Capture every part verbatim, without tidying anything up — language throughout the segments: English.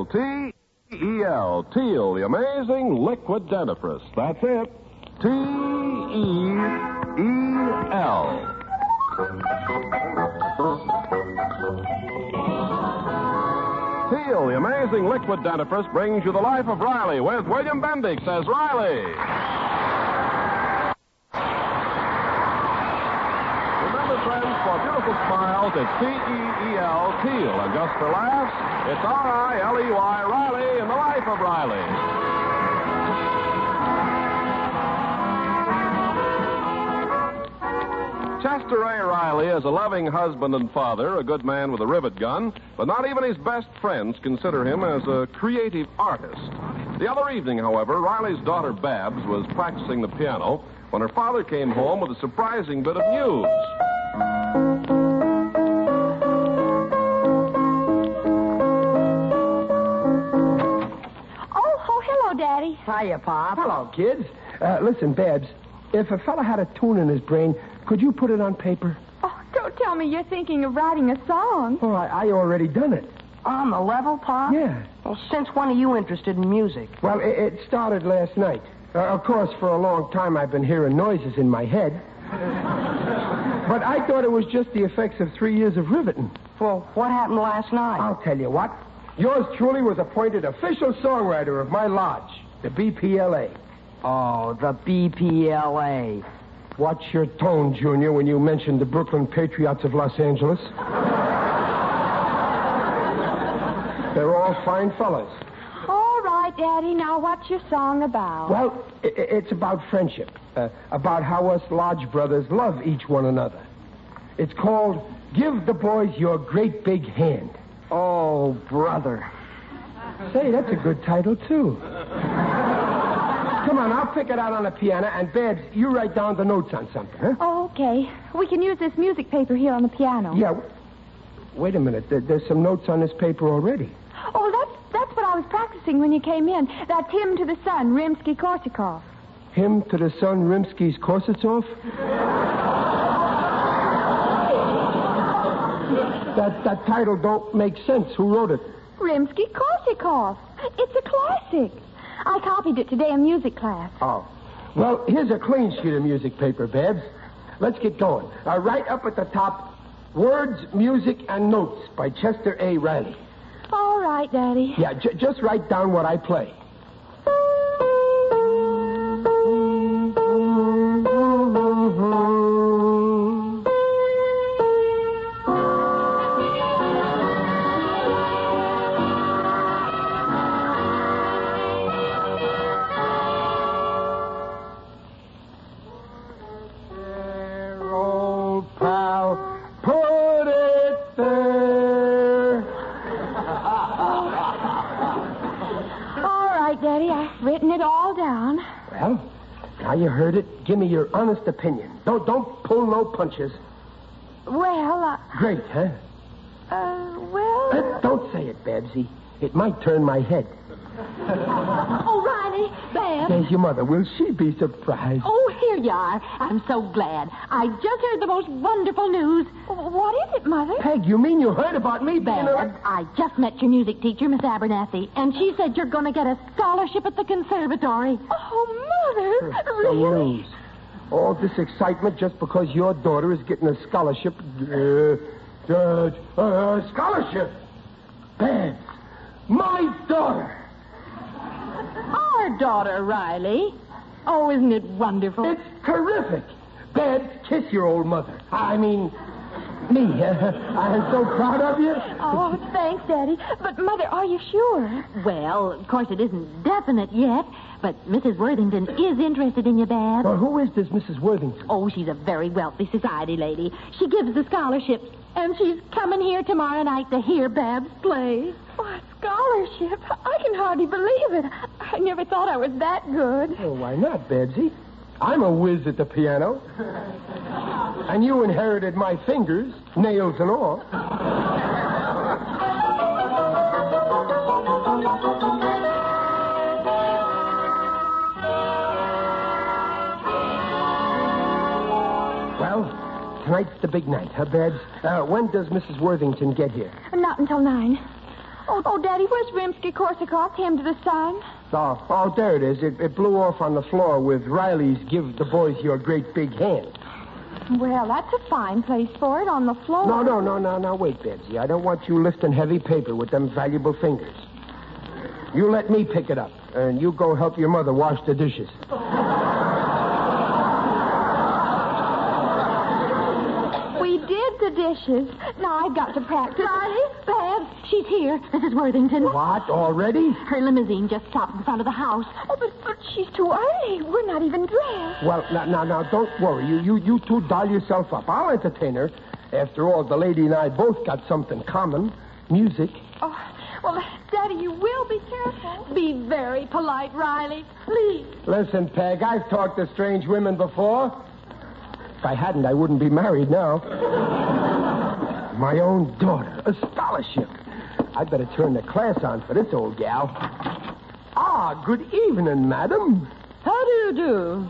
T E L. Teal, the amazing liquid dentifrice. That's it. T E E L. Teal, the amazing liquid dentifrice, brings you The Life of Riley with William Bendix as Riley. Remember, friends, for beautiful smiles, it's T E E L, Teal. And just for laughs, it's R I L E Y, Riley, in The Life of Riley. Chester A. Riley is a loving husband and father, a good man with a rivet gun, but not even his best friends consider him as a creative artist. The other evening, however, Riley's daughter Babs was practicing the piano when her father came home with a surprising bit of news. Oh, oh, hello, Daddy. Hiya, Pop. Hello, kids. Uh, listen, Babs, if a fella had a tune in his brain, could you put it on paper? Oh, don't tell me you're thinking of writing a song. Oh, I, I already done it. On the level, Pop? Yeah. Well, since when are you interested in music? Well, it, it started last night. Uh, of course, for a long time I've been hearing noises in my head. But I thought it was just the effects of three years of riveting. Well, what happened last night? I'll tell you what. Yours truly was appointed official songwriter of my lodge, the B P L A. Oh, the B P L A. Watch your tone, Junior, when you mention the Brooklyn Patriots of Los Angeles. They're all fine fellas. All right, Daddy. Now, what's your song about? Well, i- it's about friendship. Uh, about how us Lodge brothers love each one another. It's called Give the Boys Your Great Big Hand. Oh, brother. Say, that's a good title, too. Come on, I'll pick it out on the piano, and Babs, you write down the notes on something, huh? Oh, okay. We can use this music paper here on the piano. Yeah. w- Wait a minute. There, there's some notes on this paper already. Oh, that's that's what I was practicing when you came in. That's Hymn to the Sun, Rimsky-Korsakov. Hymn to the Sun, Rimsky's Korsakov? that, that title don't make sense. Who wrote it? Rimsky-Korsakov. It's a classic. I copied it today in music class. Oh. Well, here's a clean sheet of music paper, Babs. Let's get going. Uh, right up at the top, Words, Music, and Notes by Chester A. Riley. All right, Daddy. Yeah, j- just write down what I play. Old pal, put it there. All right, Daddy. I've written it all down. Well, now you heard it. Give me your honest opinion. Don't don't pull no punches. Well, uh, Great, huh? uh, well... Uh, don't say it, Babsy. It might turn my head. Oh, Riley, Babs. There's your mother. Will she be surprised? Oh, here you are. I'm so glad. I just heard the most wonderful news. What is it, Mother? Peg, you mean you heard about me being Babs, I just met your music teacher, Miss Abernathy, and she said you're going to get a scholarship at the conservatory. Oh, Mother. Some Really? news. All this excitement just because your daughter is getting a scholarship. Uh, uh, uh, scholarship? Babs, my daughter. Our daughter, Riley. Oh, isn't it wonderful? It's terrific. Babs, kiss your old mother. I mean, me. I'm so proud of you. Oh, thanks, Daddy. But, Mother, are you sure? Well, of course, it isn't definite yet, but Missus Worthington is interested in you, Babs. Well, who is this Missus Worthington? Oh, she's a very wealthy society lady. She gives the scholarships, and she's coming here tomorrow night to hear Babs play. Oh, a scholarship. I can hardly believe it. I never thought I was that good. Well, why not, Babsy? I'm a whiz at the piano. And you inherited my fingers, nails and all. Well, tonight's the big night, huh, Babs? Uh, when does Missus Worthington get here? Not until nine. Oh, oh, Daddy, where's Rimsky-Korsakov's Hymn to the Sun? Oh, oh, there it is. It, it blew off on the floor with Riley's Give the Boys Your Great Big Hand. Well, that's a fine place for it, on the floor. No, no, no, no, no, wait, Betsy. I don't want you lifting heavy paper with them valuable fingers. You let me pick it up, and you go help your mother wash the dishes. We did the dishes. Now I've got to practice. Riley, Babs, she's here. Missus Worthington. What, already? Her limousine just stopped in front of the house. Oh, but, but she's too early. We're not even dressed. Well, now, now, now, don't worry. You, you, you two doll yourself up. I'll entertain her. After all, the lady and I both got something common. Music. Oh, well, Daddy, you will be careful. Be very polite, Riley. Please. Listen, Peg, I've talked to strange women before. If I hadn't, I wouldn't be married now. My own daughter, a scholarship. I'd better turn the class on for this old gal. Ah, good evening, madam. How do you do?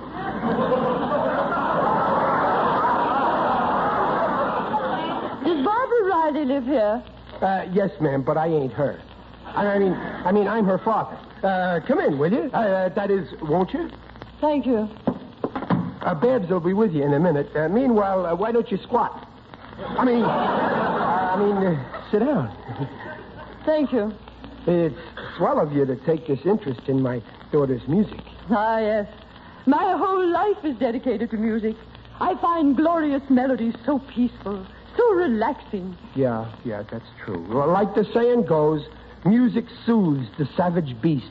Does Barbara Riley live here? Uh, yes, ma'am, but I ain't her. I I mean, I mean, I'm her father. Uh, come in, will you? Uh, that is, won't you? Thank you. Uh, Babs will be with you in a minute. Uh, meanwhile, uh, why don't you squat? I mean, uh, I mean, uh, sit down. Thank you. It's swell of you to take this interest in my daughter's music. Ah, yes. My whole life is dedicated to music. I find glorious melodies so peaceful, so relaxing. Yeah, yeah, that's true. Well, like the saying goes, music soothes the savage beast.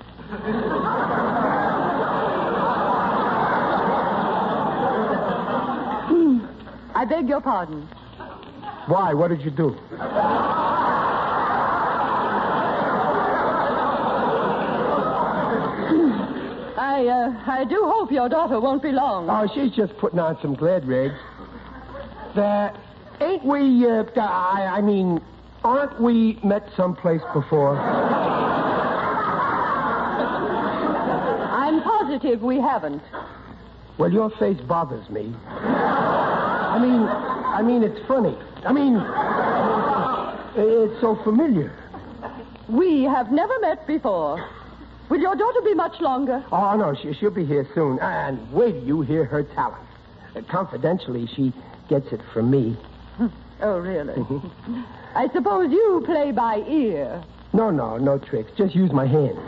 I beg your pardon. Why? What did you do? I, uh, I do hope your daughter won't be long. Oh, she's just putting on some glad rags. That ain't we, uh, I, I mean, aren't we met someplace before? I'm positive we haven't. Well, your face bothers me. I mean, I mean, it's funny. I mean, it's so familiar. We have never met before. Will your daughter be much longer? Oh, no, she, she'll be here soon. And wait till you hear her talent. Uh, confidentially, she gets it from me. Oh, really? I suppose you play by ear. No, no, no tricks. Just use my hands.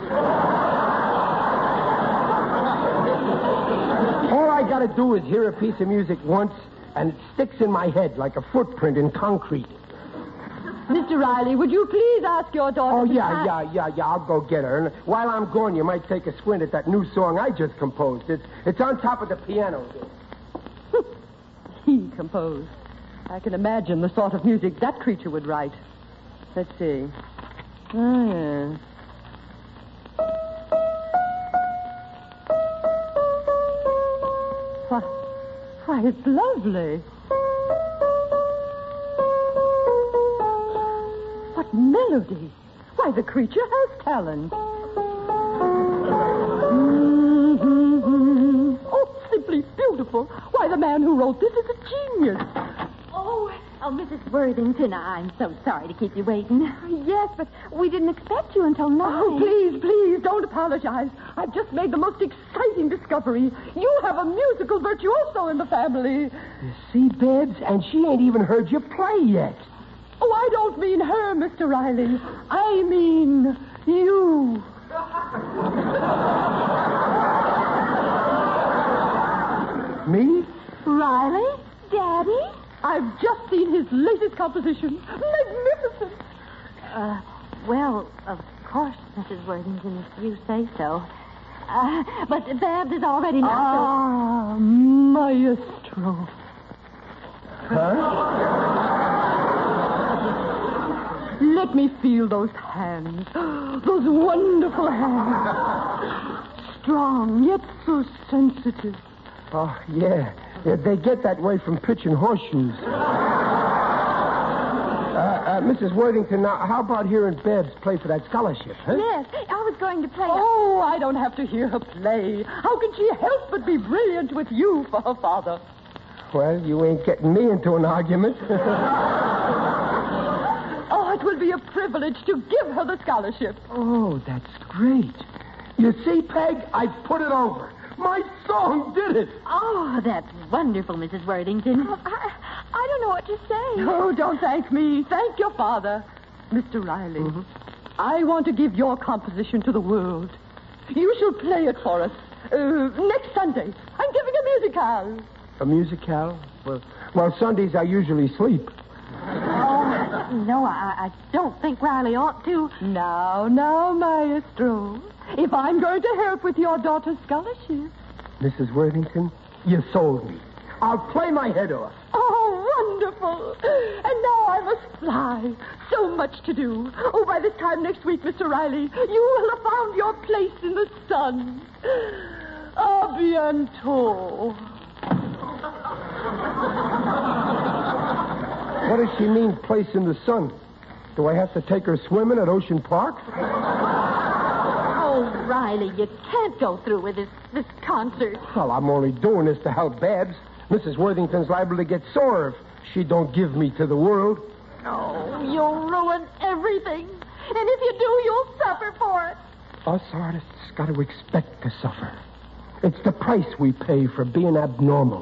All I gotta do is hear a piece of music once, and it sticks in my head like a footprint in concrete. Mister Riley, would you please ask your daughter Oh, to yeah, try- yeah, yeah, yeah. I'll go get her. And while I'm gone, you might take a squint at that new song I just composed. It's, it's on top of the piano. He composed. I can imagine the sort of music that creature would write. Let's see. Oh, yes. Why, why, it's lovely. What melody. Why, the creature has talent. Mm-hmm. Oh, simply beautiful. Why, the man who wrote this is a genius. Oh, oh, Missus Worthington, I'm so sorry to keep you waiting. Yes, but we didn't expect you until now. Oh, please, please, don't apologize. I've just made the most exciting discovery. You have a musical virtuoso in the family. You see, Babs, and she ain't even heard you play yet. Oh, I don't mean her, Mister Riley. I mean you. Me? Riley? Daddy? I've just seen his latest composition. Magnificent. Uh, well, of course, Missus Worthington, if you say so. Uh, but Babs is already not Ah, maestro. Huh? Let me feel those hands. Those wonderful hands. Strong, yet so sensitive. Oh, yeah. yeah. They get that way from pitching horseshoes. Uh, uh, Missus Worthington, now, how about hearing Babs play for that scholarship, huh? Yes, I was going to play. Oh, I don't have to hear her play. How can she help but be brilliant with you for her father? Well, you ain't getting me into an argument. Oh, it will be a privilege to give her the scholarship. Oh, that's great. You see, Peg, I put it over. My song did it. Oh, that's wonderful, Missus Worthington. Oh, I, I don't know what to say. Oh, don't thank me. Thank your father. Mister Riley, Mm-hmm. I want to give your composition to the world. You shall play it for us uh, next Sunday. I'm giving a musicale. A musicale? Well, well, Sundays I usually sleep. Oh, no, I, I don't think Riley ought to. Now, now, Maestro. If I'm going to help with your daughter's scholarship. Missus Worthington, you sold me. I'll play my head off. Oh, wonderful. And now I must fly. So much to do. Oh, by this time next week, Mister Riley, you will have found your place in the sun. A bientôt. What does she mean, place in the sun? Do I have to take her swimming at Ocean Park? Oh, Riley, you can't go through with this, this concert. Well, I'm only doing this to help Babs. Missus Worthington's liable to get sore if she don't give me to the world. Oh, you'll ruin everything. And if you do, you'll suffer for it. Us artists got to expect to suffer. It's the price we pay for being abnormal.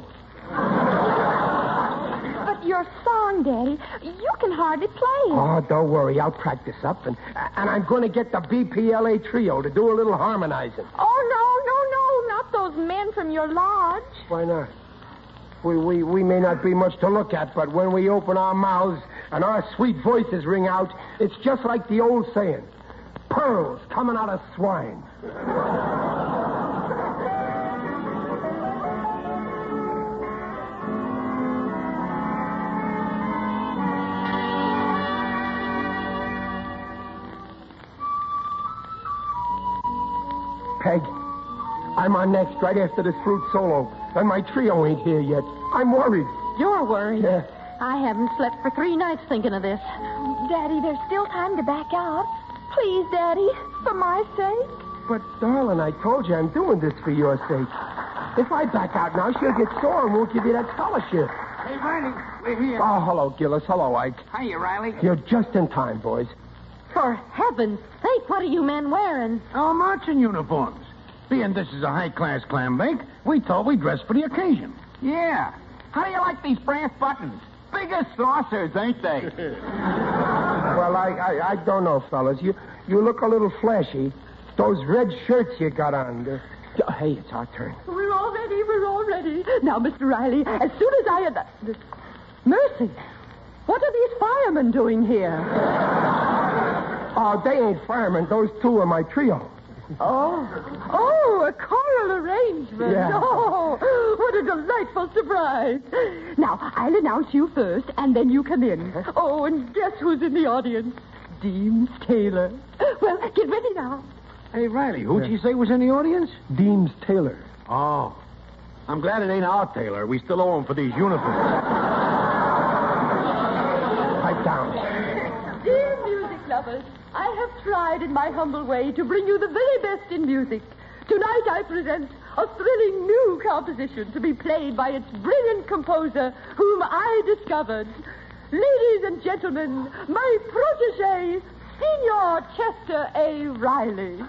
But your song, Daddy, you can hardly play it. Oh, don't worry. I'll practice up, and and I'm going to get the B P L A trio to do a little harmonizing. Oh, no, no, no, not those men from your lodge. Why not? We, we, we may not be much to look at, but when we open our mouths and our sweet voices ring out, it's just like the old saying, pearls coming out of swine. Peg, I'm on next right after this flute solo, and my trio ain't here yet. I'm worried. You're worried. Yeah. I haven't slept for three nights thinking of this. Daddy, there's still time to back out. Please, Daddy, for my sake. But, darling, I told you I'm doing this for your sake. If I back out now, she'll get sore and won't give you that scholarship. Hey, Riley, we're here. Oh, hello, Gillis. Hello, Ike. Hiya, Riley. You're just in time, boys. For heaven's sake, what are you men wearing? Our marching uniforms. Being this is a high-class clam bake, we thought we'd dress for the occasion. Yeah. How do you like these brass buttons? Big as saucers, ain't they? Well, I, I I don't know, fellas. You you look a little flashy. Those red shirts you got on. they're- Hey, it's our turn. We're all ready. We're all ready. Now, Mister Riley, as soon as I had... Uh, Mercy. What are these firemen doing here? Oh, they ain't firemen. Those two are my trio. Oh. Oh, a choral arrangement. Yeah. Oh, what a delightful surprise. Now, I'll announce you first, and then you come in. Oh, and guess who's in the audience? Deems Taylor. Well, get ready now. Hey, Riley, who'd you say was in the audience? Deems Taylor. Oh. I'm glad it ain't our tailor. We still owe him for these uniforms. Pipe down. Dear music lovers, I have tried in my humble way to bring you the very best in music. Tonight I present a thrilling new composition to be played by its brilliant composer, whom I discovered. Ladies and gentlemen, my protege, Signor Chester A. Riley.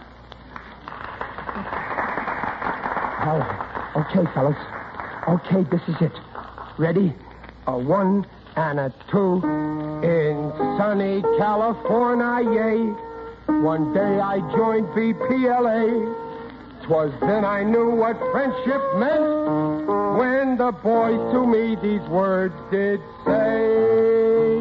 Oh, okay, fellas. Okay, this is it. Ready? A one and a two. In sunny California, yay. One day I joined B P L A. 'Twas then I knew what friendship meant when the boys to me these words did say.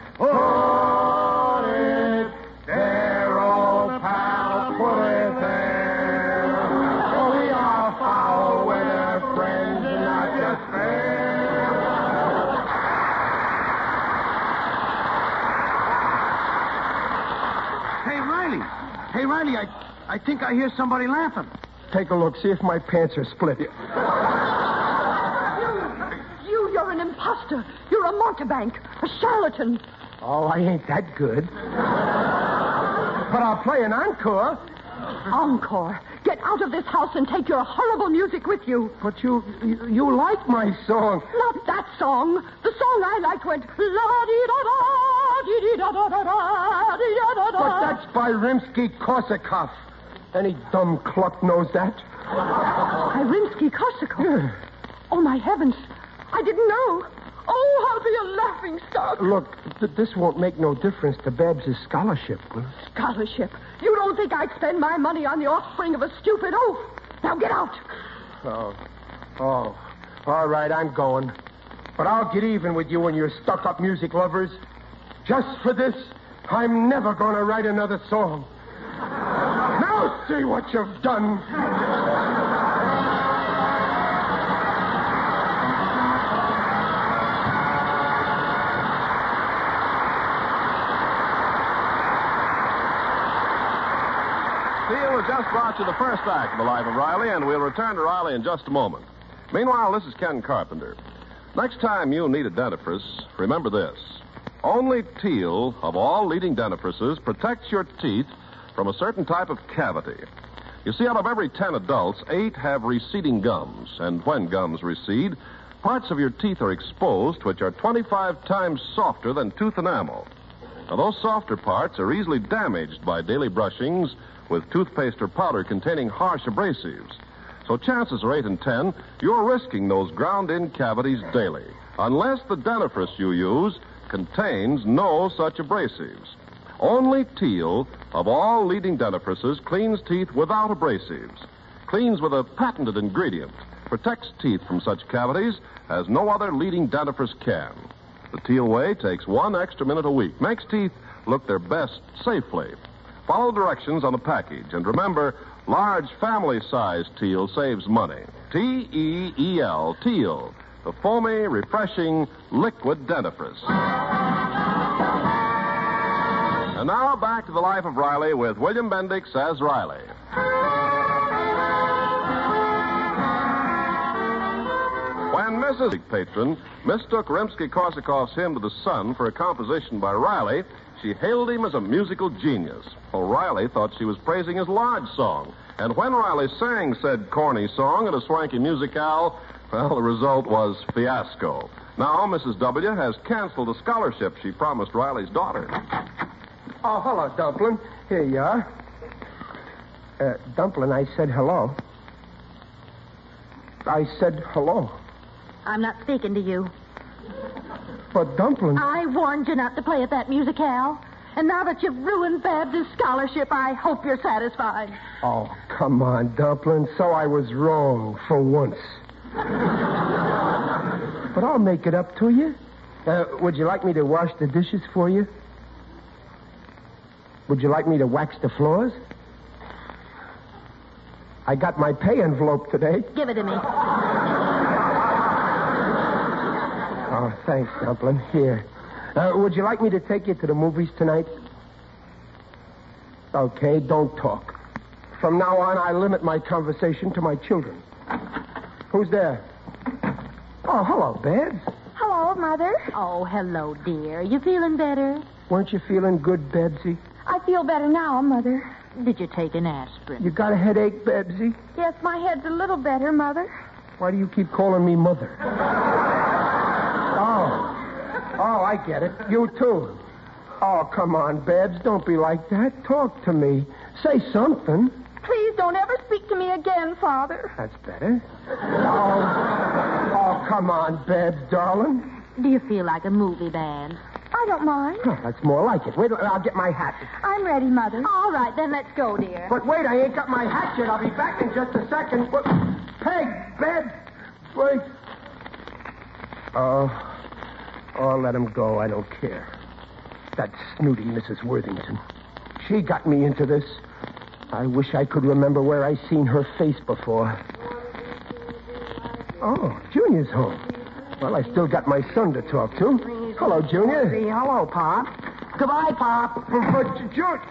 Put it there, old pal, put it there. For we are foul when our friends are not just fair. Hey, Riley. Hey, Riley, I, I think I hear somebody laughing. Take a look, see if my pants are split. You, you're an imposter. You're a mountebank, a charlatan. Oh, I ain't that good. But I'll play an encore. Encore. Get out of this house and take your horrible music with you. But you, you, you like my song. Not that song. The song I liked went la-dee-da-da-dee-da. But that's by Rimsky-Korsakov. Any dumb cluck knows that. By Rimsky-Korsakov? Yeah. Oh, my heavens. I didn't know. Oh, I'll be a laughing stock. Look, th- this won't make no difference to Babs' scholarship. Will it? Scholarship. You don't think I'd spend my money on the offspring of a stupid oaf? Now get out. Oh. Oh. All right, I'm going. But I'll get even with you and your stuck-up music lovers. Just for this, I'm never going to write another song. Now see what you've done. Steele has just brought you the first act of The Life of Riley, and we'll return to Riley in just a moment. Meanwhile, this is Ken Carpenter. Next time you need a dentifrice, remember this. Only Teal, of all leading dentifrices, protects your teeth from a certain type of cavity. You see, out of every ten adults, eight have receding gums. And when gums recede, parts of your teeth are exposed which are twenty-five times softer than tooth enamel. Now, those softer parts are easily damaged by daily brushings with toothpaste or powder containing harsh abrasives. So chances are eight in ten, you're risking those ground-in cavities daily, unless the dentifrice you use contains no such abrasives. Only Teal, of all leading dentifrices, cleans teeth without abrasives. Cleans with a patented ingredient. Protects teeth from such cavities as no other leading dentifrice can. The Teal way takes one extra minute a week. Makes teeth look their best safely. Follow directions on the package. And remember, large family-sized Teal saves money. T E E L, Teal, the foamy, refreshing, liquid dentifrice. And now back to The Life of Riley with William Bendix as Riley. When Missus Patron mistook Rimsky-Korsakov's hymn to the sun for a composition by Riley, she hailed him as a musical genius. Well, Riley thought she was praising his Lodge song. And when Riley sang said corny song at a swanky musicale, well, the result was fiasco. Now, Missus W. has canceled the scholarship she promised Riley's daughter. Oh, hello, Dumplin'. Here you are. Uh, Dumplin', I said hello. I said hello. I'm not speaking to you. But, Dumplin'... I warned you not to play at that musicale. And now that you've ruined Babs' scholarship, I hope you're satisfied. Oh, come on, Dumplin'. So I was wrong for once. But I'll make it up to you. Uh, would you like me to wash the dishes for you? Would you like me to wax the floors? I got my pay envelope today. Give it to me. Oh, thanks, Dumplin'. Here. Uh, would you like me to take you to the movies tonight? Okay, don't talk. From now on, I limit my conversation to my children. Who's there? Oh, hello, Babs. Hello, Mother. Oh, hello, dear. You feeling better? Weren't you feeling good, Babsy? I feel better now, Mother. Did you take an aspirin? You got a headache, Babsy? Yes, my head's a little better, Mother. Why do you keep calling me Mother? Oh. Oh, I get it. You, too. Oh, come on, Babs. Don't be like that. Talk to me. Say something. Please don't ever speak to me again, Father. That's better. Oh, oh come on, Babs, darling. Do you feel like a movie band? I don't mind. Oh, that's more like it. Wait, I'll get my hat. I'm ready, Mother. All right, then let's go, dear. But wait, I ain't got my hat yet. I'll be back in just a second. But, Peg, Babs, wait. Oh, oh, let him go. I don't care. That snooty Missus Worthington. She got me into this. I wish I could remember where I seen her face before. Oh, Junior's home. Well, I still got my son to talk to. Hello, Junior. Hey, hello, Pop. Goodbye, Pop. But, Junior...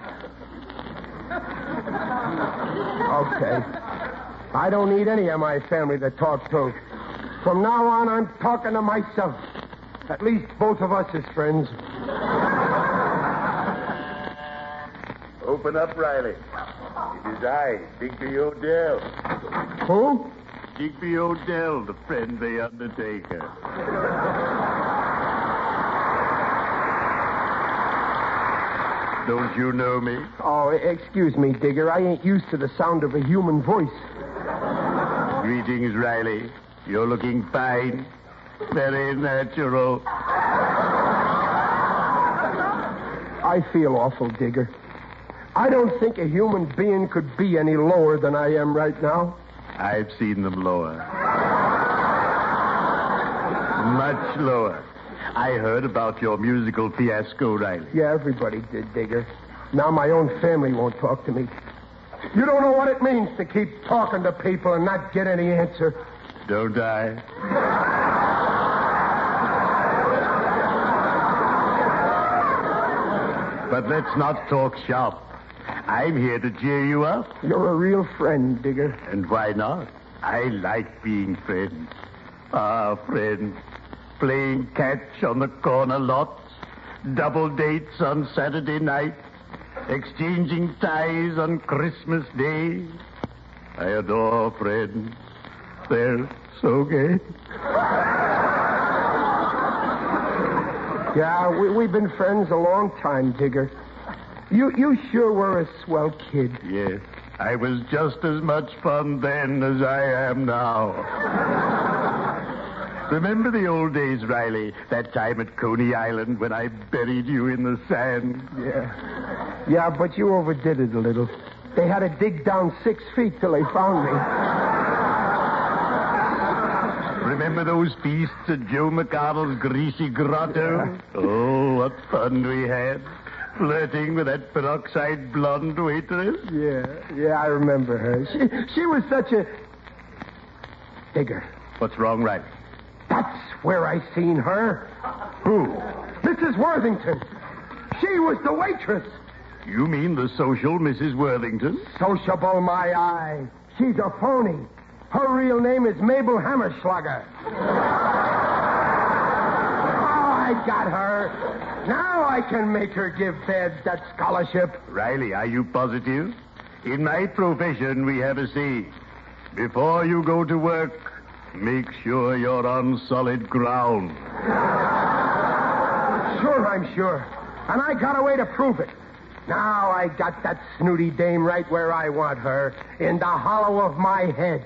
Okay. I don't need any of my family to talk to. From now on, I'm talking to myself. At least both of us as friends. Open up, Riley. It is I, Digby Odell. Who? Digby Odell, the friendly undertaker. Don't you know me? Oh, excuse me, Digger. I ain't used to the sound of a human voice. Greetings, Riley. You're looking fine. Very natural. I feel awful, Digger. I don't think a human being could be any lower than I am right now. I've seen them lower. Much lower. I heard about your musical fiasco, Riley. Yeah, everybody did, Digger. Now my own family won't talk to me. You don't know what it means to keep talking to people and not get any answer. Don't I? But let's not talk shop. I'm here to cheer you up. You're a real friend, Digger. And why not? I like being friends. Ah, friends. Playing catch on the corner lots. Double dates on Saturday night. Exchanging ties on Christmas Day. I adore friends. They're so gay. Yeah, we, we've been friends a long time, Digger. You you sure were a swell kid. Yes, I was just as much fun then as I am now. Remember the old days, Riley? That time at Coney Island when I buried you in the sand? Yeah. Yeah, but you overdid it a little. They had to dig down six feet till they found me. Remember those feasts at Joe McConnell's Greasy Grotto? Yeah. Oh, what fun we had. Flirting with that peroxide blonde waitress? Yeah, yeah, I remember her. She she was such a... Digger. What's wrong, Riley? That's where I seen her. Who? Missus Worthington. She was the waitress. You mean the social Missus Worthington? Sociable, my eye. She's a phony. Her real name is Mabel Hammerschlager. Oh, I got her. Now I can make her give Babs that scholarship. Riley, are you positive? In my profession, we have a saying. Before you go to work, make sure you're on solid ground. Sure, I'm sure. And I got a way to prove it. Now I got that snooty dame right where I want her, in the hollow of my head.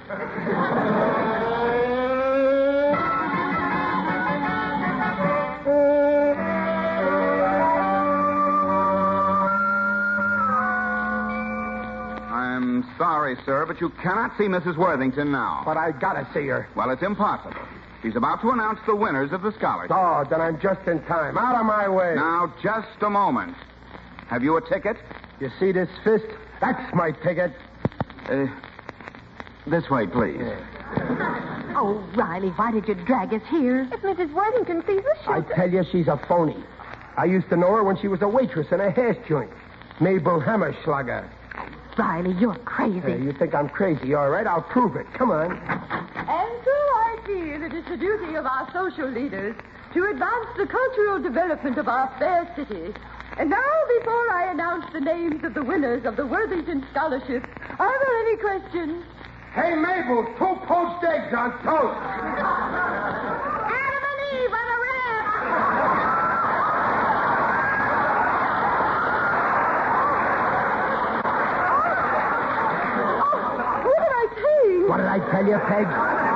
I'm sorry, sir, but you cannot see Missus Worthington now. But I gotta see her. Well, it's impossible. She's about to announce the winners of the scholarship. Oh, then I'm just in time. Out of my way. Now, just a moment. Have you a ticket? You see this fist? That's my ticket. Uh, this way, please. Oh, Riley, why did you drag us here? If Missus Worthington sees us, she'll... I tell you, she's a phony. I used to know her when she was a waitress in a hash joint. Mabel Hammerschlager. Riley, you're crazy. Hey, you think I'm crazy, all right? I'll prove it. Come on. And so I feel it is the duty of our social leaders to advance the cultural development of our fair city. And now, before I announce the names of the winners of the Worthington Scholarship, are there any questions? Hey, Mabel, two poached eggs on toast. Adam and Eve on a raft! Oh, what did I say? What did I tell you, Peg?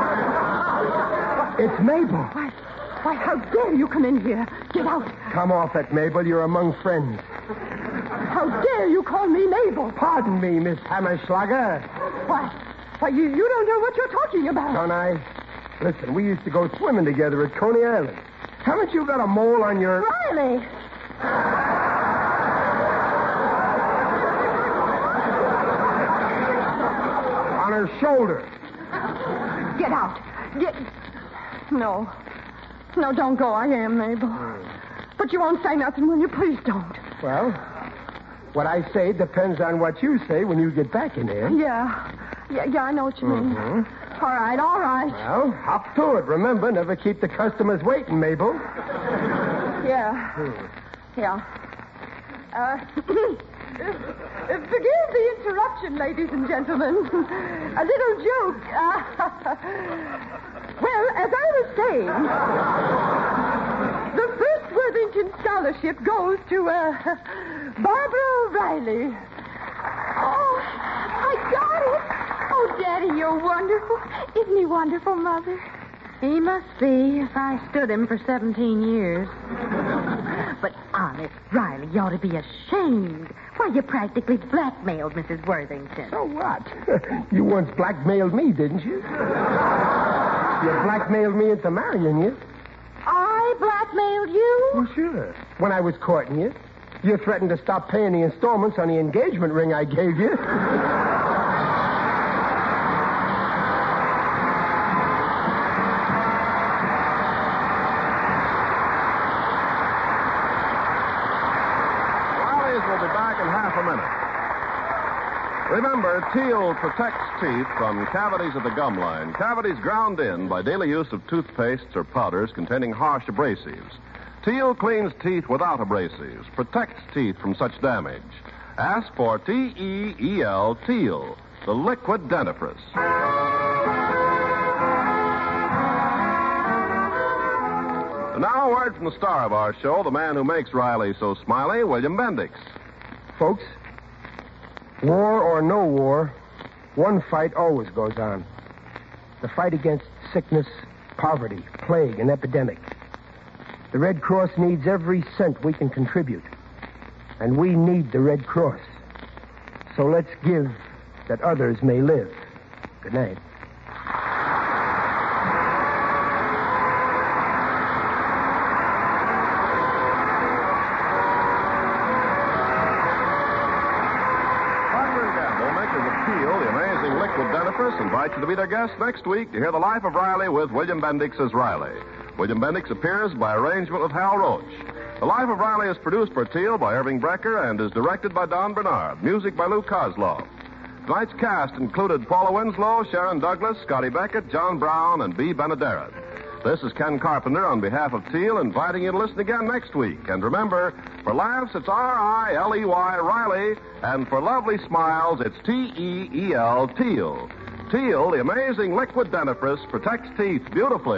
It's Mabel. Why, why, how dare you come in here? Get out. Come off it, Mabel. You're among friends. How dare you call me Mabel? Pardon me, Miss Hammerschlager. Why, why, you, you don't know what you're talking about. Don't I? Listen, we used to go swimming together at Coney Island. Haven't you got a mole on your... Riley! on her shoulder. Get out. Get... No. No, don't go. I am Mabel. Hmm. But you won't say nothing, will you? Please don't. Well, what I say depends on what you say when you get back in there. Yeah. Yeah, yeah, I know what you mean. Mm-hmm. All right, all right. Well, hop to it. Remember, never keep the customers waiting, Mabel. Yeah. Hmm. Yeah. Uh, forgive the interruption, ladies and gentlemen. A little joke. Uh, well, as I was saying, the first Worthington Scholarship goes to, uh, Barbara O'Reilly. Oh, I got it. Oh, Daddy, you're wonderful. Isn't he wonderful, Mother? He must be, if I stood him for seventeen years. But honest, Riley, you ought to be ashamed. Why, you practically blackmailed Missus Worthington. So what? You once blackmailed me, didn't you? You blackmailed me into marrying you. I blackmailed you? Well, sure. When I was courting you, you threatened to stop paying the installments on the engagement ring I gave you. Remember, Teal protects teeth from cavities of the gum line, cavities ground in by daily use of toothpastes or powders containing harsh abrasives. Teal cleans teeth without abrasives, protects teeth from such damage. Ask for T E E L, Teal, the liquid dentifrice. And now a word from the star of our show, the man who makes Riley so smiley, William Bendix. Folks, war or no war, one fight always goes on. The fight against sickness, poverty, plague, and epidemic. The Red Cross needs every cent we can contribute. And we need the Red Cross. So let's give that others may live. Good night. Invite you to be their guest next week to hear the life of Riley with William Bendix as Riley. William Bendix appears by arrangement with Hal Roach. The Life of Riley is produced for Teal by Irving Brecker and is directed by Don Bernard. Music by Lou Kozloff. Tonight's cast included Paula Winslow, Sharon Douglas, Scotty Beckett, John Brown, and Bea Benaderet. This is Ken Carpenter on behalf of Teal, inviting you to listen again next week. And remember, for laughs, it's R I L E Y, Riley, and for lovely smiles, it's T E E L, Teal. Teal, the amazing liquid dentifrice, protects teeth beautifully.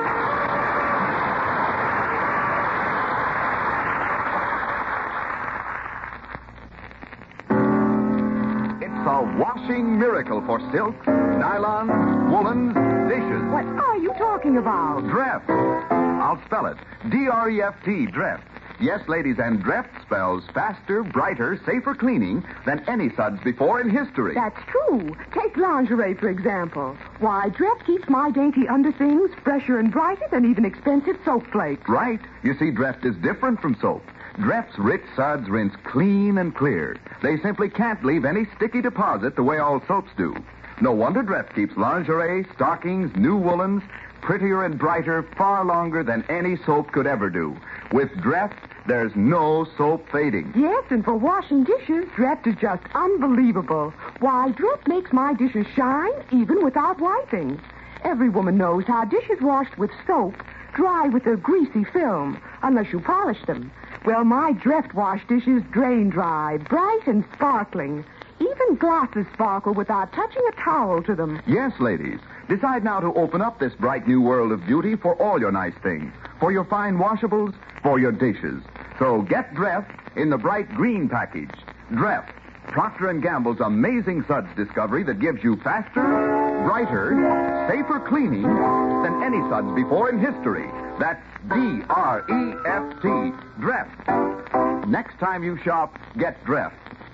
It's a washing miracle for silks, nylons, woolens, dishes. What are you talking about? Dreft. I'll spell it. D R E F T, Dreft. Yes, ladies, and Dreft spells faster, brighter, safer cleaning than any suds before in history. That's true. Take lingerie, for example. Why, Dreft keeps my dainty underthings fresher and brighter than even expensive soap flakes. Right. You see, Dreft is different from soap. Dreft's rich suds rinse clean and clear. They simply can't leave any sticky deposit the way all soaps do. No wonder Dreft keeps lingerie, stockings, new woolens prettier and brighter far longer than any soap could ever do. With Dreft, there's no soap fading. Yes, and for washing dishes, Dreft is just unbelievable. Why, Dreft makes my dishes shine even without wiping. Every woman knows how dishes washed with soap dry with a greasy film, unless you polish them. Well, my Dreft wash dishes drain dry, bright and sparkling. Even glasses sparkle without touching a towel to them. Yes, ladies. Decide now to open up this bright new world of beauty for all your nice things. For your fine washables, for your dishes. So get Dreft in the bright green package. Dreft, Procter and Gamble's amazing suds discovery that gives you faster, brighter, safer cleaning than any suds before in history. That's D R E F T, Dreft. Next time you shop, get Dreft.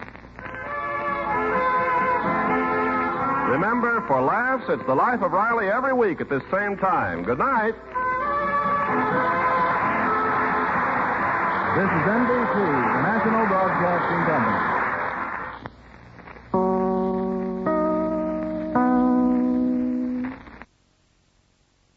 Remember, for laughs, it's the Life of Riley every week at this same time. Good night. This is N B C, the National Broadcasting Company.